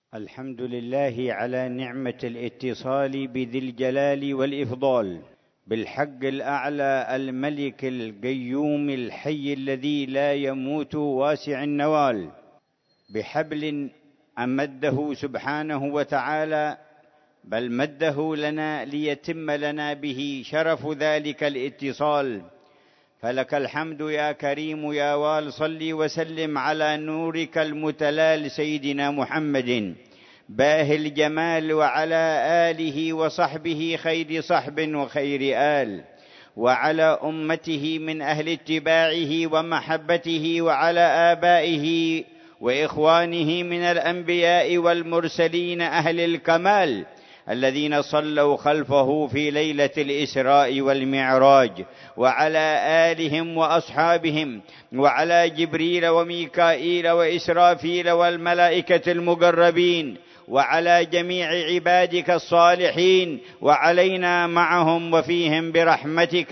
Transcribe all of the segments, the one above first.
الحمد لله على نعمة الاتصال بذي الجلال والإفضال، بالحق الأعلى الملك القيوم الحي الذي لا يموت واسع النوال، بحبل أمده سبحانه وتعالى، بل مده لنا ليتم لنا به شرف ذلك الاتصال. فلك الحمد يا كريم يا وال، صل وسلم على نورك المتلال سيدنا محمد باهي الجمال، وعلى آله وصحبه خير صحب وخير آل، وعلى أمته من أهل اتباعه ومحبته، وعلى آبائه وإخوانه من الأنبياء والمرسلين أهل الكمال الذين صلوا خلفه في ليلة الإسراء والمعراج، وعلى آلهم وأصحابهم، وعلى جبريل وميكائيل وإسرافيل والملائكة المقربين، وعلى جميع عبادك الصالحين، وعلينا معهم وفيهم برحمتك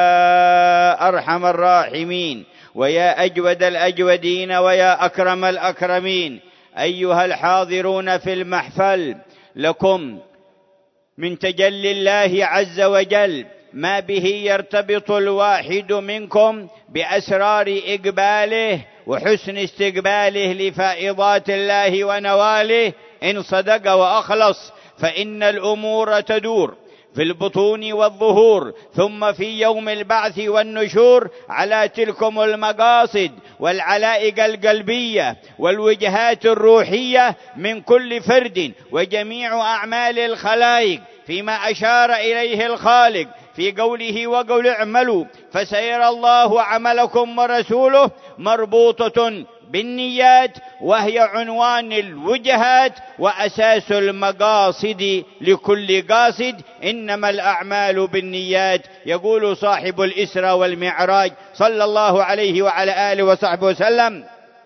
يا أرحم الراحمين، ويا أجود الأجودين، ويا أكرم الأكرمين. أيها الحاضرون في المحفل، لكم من تجلي الله عز وجل ما به يرتبط الواحد منكم بأسرار إقباله وحسن استقباله لفائضات الله ونواله، إن صدق وأخلص، فإن الأمور تدور في البطون والظهور، ثم في يوم البعث والنشور على تلكم المقاصد والعلائق القلبية والوجهات الروحية من كل فرد، وجميع أعمال الخلائق فيما أشار إليه الخالق في قوله وقول اعملوا فسيرى الله عملكم ورسوله، مربوطة بالنيات، وهي عنوان الوجهات وأساس المقاصد لكل قاصد، إنما الأعمال بالنيات. يقول صاحب الإسراء والمعراج صلى الله عليه وعلى آله وصحبه وسلم: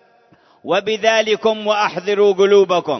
وبذلكم وأحضروا قلوبكم.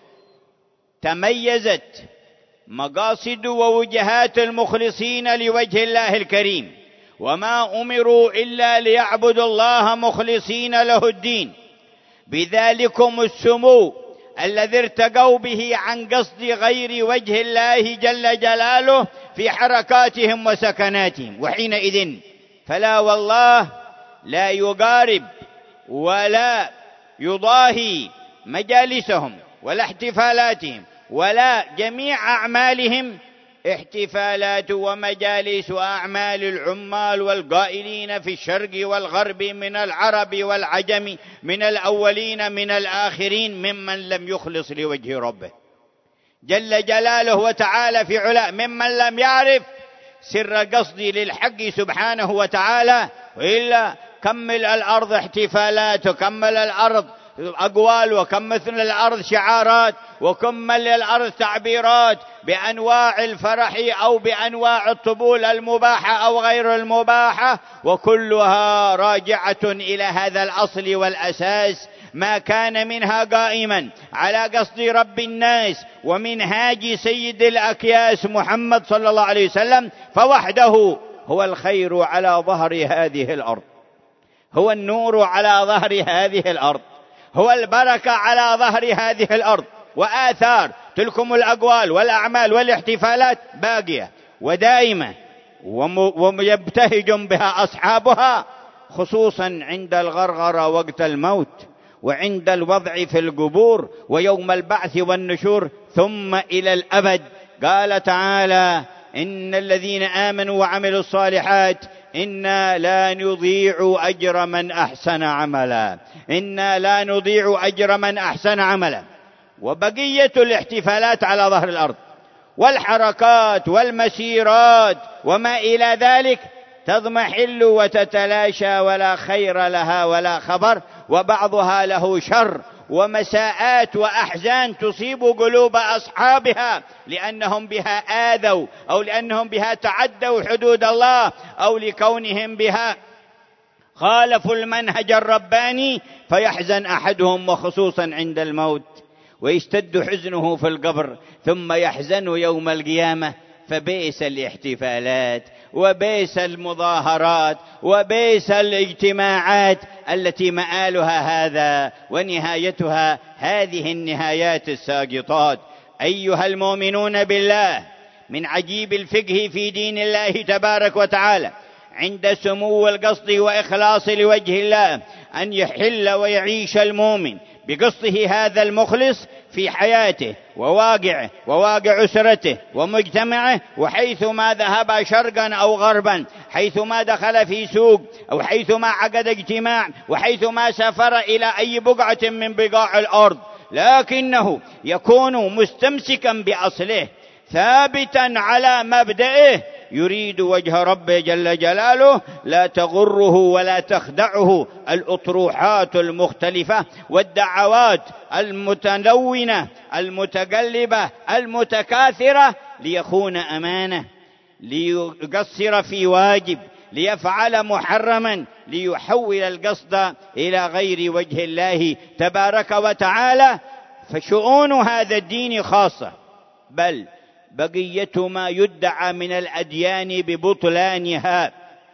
تميزت مقاصد ووجهات المخلصين لوجه الله الكريم، وما أمروا إلا ليعبدوا الله مخلصين له الدين، بذلكم السمو الذي ارتقوا به عن قصد غير وجه الله جل جلاله في حركاتهم وسكناتهم. وحينئذ فلا والله لا يقارب ولا يضاهي مجالسهم ولا احتفالاتهم ولا جميع أعمالهم احتفالات ومجالس وأعمال العمال والقائلين في الشرق والغرب من العرب والعجم، من الأولين من الآخرين، ممن لم يخلص لوجه ربه جل جلاله وتعالى في علا، ممن لم يعرف سر قصدي للحق سبحانه وتعالى. وإلا كمل الأرض احتفالات، وكمل الأرض أقوال، وكمل الأرض شعارات، وكمل الأرض تعبيرات بأنواع الفرح أو بأنواع الطبول المباحة أو غير المباحة، وكلها راجعة إلى هذا الأصل والأساس، ما كان منها قائما على قصد رب الناس ومنهاج سيد الأكياس محمد صلى الله عليه وسلم، فوحده هو الخير على ظهر هذه الأرض، هو النور على ظهر هذه الأرض، هو البركة على ظهر هذه الأرض. وآثار تلكم الأقوال والأعمال والاحتفالات باقية ودائمة، ويبتهج بها أصحابها، خصوصا عند الغرغرة وقت الموت، وعند الوضع في القبور، ويوم البعث والنشور، ثم إلى الأبد. قال تعالى: إن الذين آمنوا وعملوا الصالحات إنا لا نضيع أجر من أحسن عملا، إنا لا نضيع أجر من أحسن عملا. وبقية الاحتفالات على ظهر الأرض والحركات والمسيرات وما إلى ذلك تضمحل وتتلاشى، ولا خير لها ولا خبر، وبعضها له شر ومساءات وأحزان تصيب قلوب أصحابها، لأنهم بها آذوا، أو لأنهم بها تعدوا حدود الله، أو لكونهم بها خالفوا المنهج الرباني، فيحزن أحدهم وخصوصا عند الموت، ويشتد حزنه في القبر، ثم يحزن يوم القيامة. فبئس الاحتفالات وبئس المظاهرات وبئس الاجتماعات التي مآلها هذا ونهايتها هذه النهايات الساقطات. أيها المؤمنون بالله، من عجيب الفقه في دين الله تبارك وتعالى عند سمو القصد وإخلاص لوجه الله أن يحل ويعيش المؤمن بقصده هذا المخلص في حياته وواقعه وواقع أسرته ومجتمعه، وحيثما ذهب شرقا أو غربا، حيثما دخل في سوق أو حيثما عقد اجتماع، وحيثما سافر إلى أي بقعة من بقاع الأرض، لكنه يكون مستمسكا بأصله ثابتا على مبدئه، يريد وجه ربه جل جلاله، لا تغره ولا تخدعه الأطروحات المختلفة والدعوات المتلونة المتقلبة المتكاثرة، ليخون أمانة، ليقصر في واجب، ليفعل محرما، ليحول القصد إلى غير وجه الله تبارك وتعالى. فشؤون هذا الدين خاصة، بل بقية ما يدعى من الأديان ببطلانها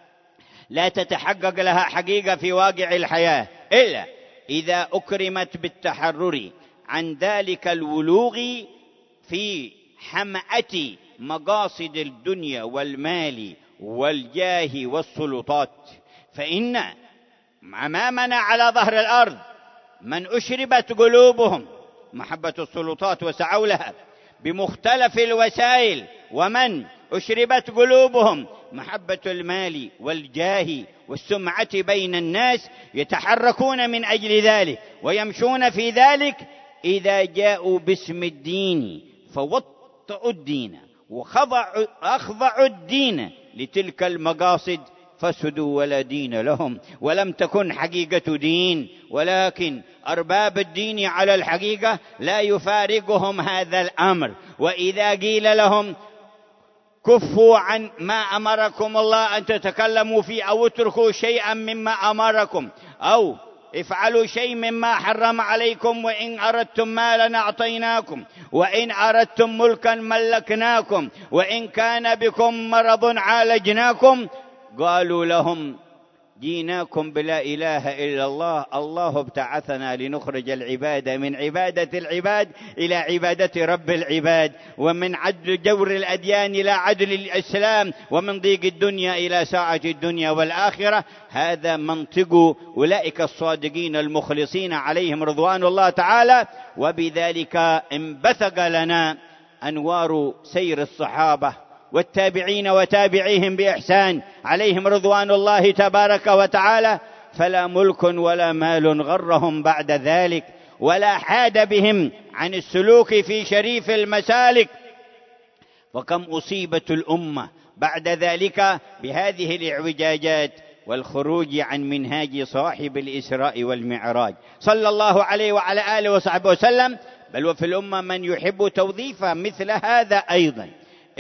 لا تتحقق لها حقيقة في واقع الحياة إلا إذا أكرمت بالتحرر عن ذلك الولوغ في حمأة مقاصد الدنيا والمال والجاه والسلطات. فإن أمامنا على ظهر الأرض من أشربت قلوبهم محبة السلطات وسعوا لها بمختلف الوسائل، ومن أشربت قلوبهم محبة المال والجاه والسمعة بين الناس، يتحركون من أجل ذلك ويمشون في ذلك. إذا جاءوا باسم الدين فوطئوا الدين وأخضعوا الدين لتلك المقاصد، فسدوا ولا دين لهم، ولم تكن حقيقة دين، ولكن أرباب الدين على الحقيقة لا يفارقهم هذا الأمر. وإذا قيل لهم كفوا عن ما أمركم الله أن تتكلموا فيه، أو اتركوا شيئا مما أمركم، أو افعلوا شيء مما حرم عليكم، وإن أردتم مالا أعطيناكم، وإن أردتم ملكا ملكناكم، وإن كان بكم مرض عالجناكم، قالوا لهم جيناكم بلا إله إلا الله، الله ابتعثنا لنخرج العباد من عبادة العباد إلى عبادة رب العباد، ومن عدل جور الأديان إلى عدل الإسلام، ومن ضيق الدنيا إلى ساعة الدنيا والآخرة. هذا منطق أولئك الصادقين المخلصين عليهم رضوان الله تعالى. وبذلك انبثق لنا أنوار سير الصحابة والتابعين وتابعيهم بإحسان عليهم رضوان الله تبارك وتعالى، فلا ملك ولا مال غرهم بعد ذلك، ولا حاد بهم عن السلوك في شريف المسالك. وكم أصيبت الأمة بعد ذلك بهذه الاعوجاجات والخروج عن منهاج صاحب الإسراء والمعراج صلى الله عليه وعلى آله وصحبه وسلم. بل وفي الأمة من يحب توظيف مثل هذا أيضا،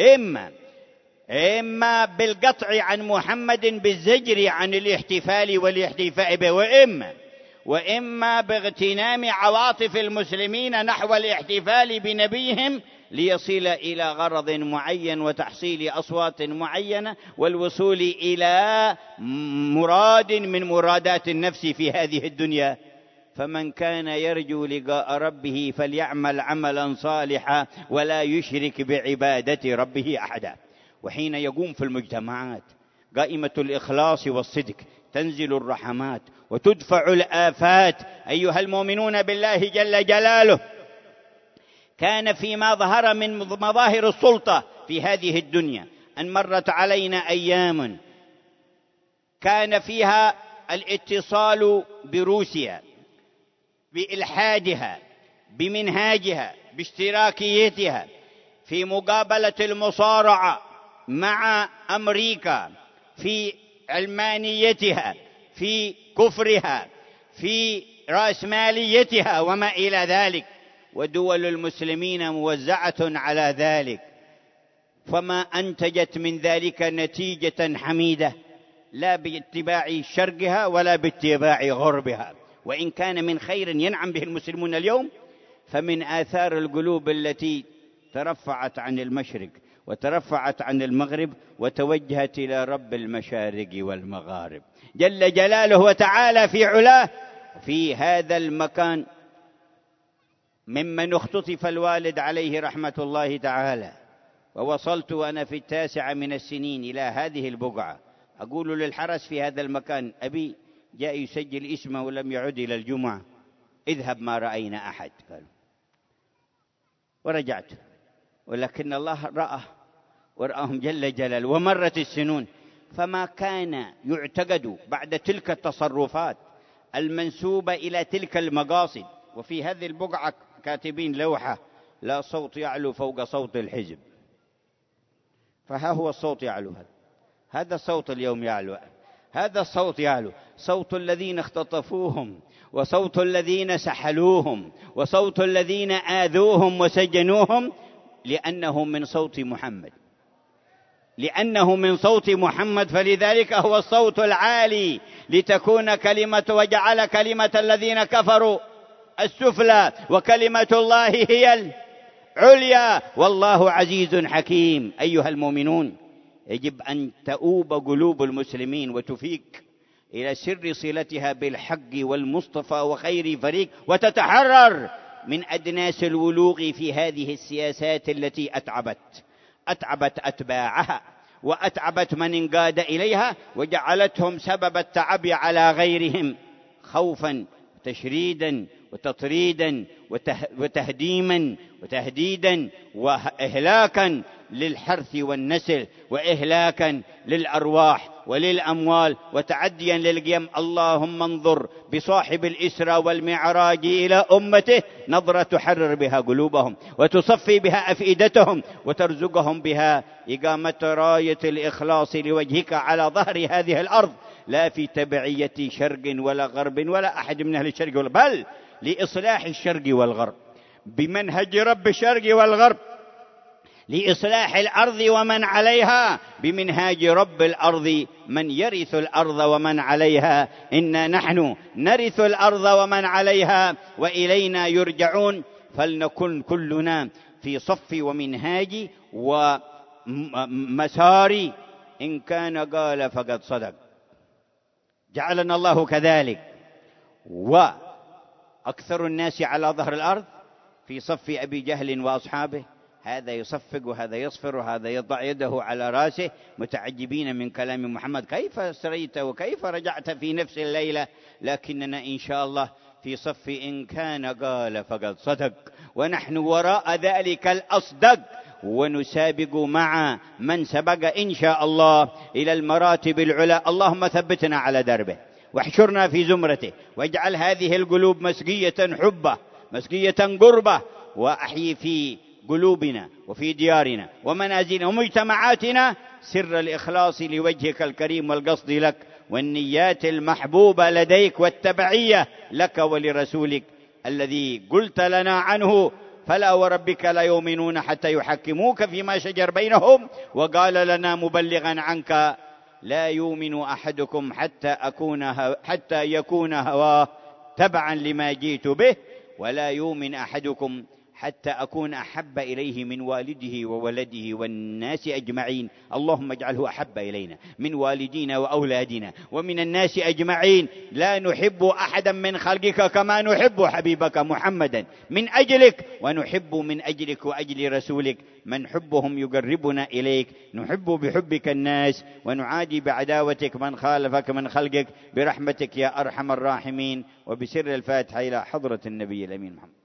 إما بالقطع عن محمد بالزجر عن الاحتفال والاحتفاء به، وإما باغتنام عواطف المسلمين نحو الاحتفال بنبيهم ليصل إلى غرض معين وتحصيل أصوات معينة والوصول إلى مراد من مرادات النفس في هذه الدنيا. فمن كان يرجو لقاء ربه فليعمل عملا صالحا ولا يشرك بعبادة ربه أحدا. وحين يقوم في المجتمعات قائمة الإخلاص والصدق تنزل الرحمات وتدفع الآفات. أيها المؤمنون بالله جل جلاله، كان فيما ظهر من مظاهر السلطة في هذه الدنيا أن مرت علينا أيام كان فيها الاتصال بروسيا بإلحادها بمنهاجها باشتراكيتها في مقابلة المصارعة مع أمريكا، في علمانيتها، في كفرها، في رأسماليتها وما إلى ذلك، ودول المسلمين موزعة على ذلك. فما أنتجت من ذلك نتيجة حميدة لا باتباع شرقها ولا باتباع غربها. وإن كان من خير ينعم به المسلمون اليوم، فمن آثار القلوب التي ترفعت عن المشرق وترفعت عن المغرب وتوجهت إلى رب المشارق والمغارب جل جلاله وتعالى في علاه. في هذا المكان ممن اختطف الوالد عليه رحمة الله تعالى، ووصلت وأنا في 9 من السنين إلى هذه البقعة، أقول للحرس في هذا المكان: أبي جاء يسجل اسمه ولم يعد إلى الجمعة، اذهب ما رأينا أحد. قالوا ورجعت، ولكن الله رأى ورآهم جل جلاله. ومرت السنون، فما كان يعتقد بعد تلك التصرفات المنسوبة إلى تلك المقاصد. وفي هذه البقعة كاتبين لوحة: لا صوت يعلو فوق صوت الحزب. فها هو الصوت يعلو، هذا الصوت اليوم يعلو، هذا الصوت يعلو، صوت الذين اختطفوهم، وصوت الذين سحلوهم، وصوت الذين آذوهم وسجنوهم، لأنه من صوت محمد، لأنه من صوت محمد، فلذلك هو الصوت العالي، لتكون كلمة وجعل كلمة الذين كفروا السفلى وكلمة الله هي العليا والله عزيز حكيم. أيها المؤمنون، يجب أن تؤوب قلوب المسلمين وتفيق إلى سر صلتها بالحق والمصطفى وخير فريق، وتتحرر من أدناس الولوغ في هذه السياسات التي أتعبت أتباعها وأتعبت من انقاد إليها، وجعلتهم سبب التعب على غيرهم، خوفا وتشريدا وتطريدا وتهديما وتهديدا وإهلاكا للحرث والنسل، وإهلاكا للأرواح وللأموال، وتعديا للقيم. اللهم انظر بصاحب الإسرى والمعراج إلى أمته نظرة تحرر بها قلوبهم وتصفي بها أفئدتهم وترزقهم بها إقامة راية الإخلاص لوجهك على ظهر هذه الأرض، لا في تبعية شرق ولا غرب ولا أحد من أهل الشرق والغرب، بل لإصلاح الشرق والغرب بمنهج رب الشرق والغرب، لإصلاح الأرض ومن عليها بمنهاج رب الأرض من يرث الأرض ومن عليها، إنا نحن نرث الأرض ومن عليها وإلينا يرجعون. فلنكن كلنا في صف ومنهاج ومسار، إن كان قال فقد صدق، جعلنا الله كذلك. وأكثر الناس على ظهر الأرض في صف أبي جهل وأصحابه، هذا يصفق وهذا يصفر وهذا يضع يده على رأسه متعجبين من كلام محمد: كيف سريت وكيف رجعت في نفس الليلة؟ لكننا إن شاء الله في صف إن كان قال فقد صدق، ونحن وراء ذلك الأصدق، ونسابق مع من سبق إن شاء الله إلى المراتب العلى. اللهم ثبتنا على دربه واحشرنا في زمرته، واجعل هذه القلوب مسقية حبه مسقية قربه، وأحيي في قلوبنا وفي ديارنا ومنازلنا ومجتمعاتنا سر الإخلاص لوجهك الكريم والقصد لك والنيات المحبوبة لديك والتبعية لك ولرسولك الذي قلت لنا عنه: فلا وربك لا يؤمنون حتى يحكموك فيما شجر بينهم، وقال لنا مبلغا عنك: لا يؤمن أحدكم حتى يكون هواه تبعا لما جئت به، ولا يؤمن أحدكم حتى أكون أحب إليه من والده وولده والناس أجمعين. اللهم اجعله أحب إلينا من والدينا وأولادنا ومن الناس أجمعين. لا نحب أحدا من خلقك كما نحب حبيبك محمدا من أجلك، ونحب من أجلك وأجل رسولك من حبهم يقربنا إليك. نحب بحبك الناس ونعادي بعداوتك من خالفك من خلقك برحمتك يا أرحم الراحمين. وبسر الفاتحة إلى حضرة النبي الأمين محمد.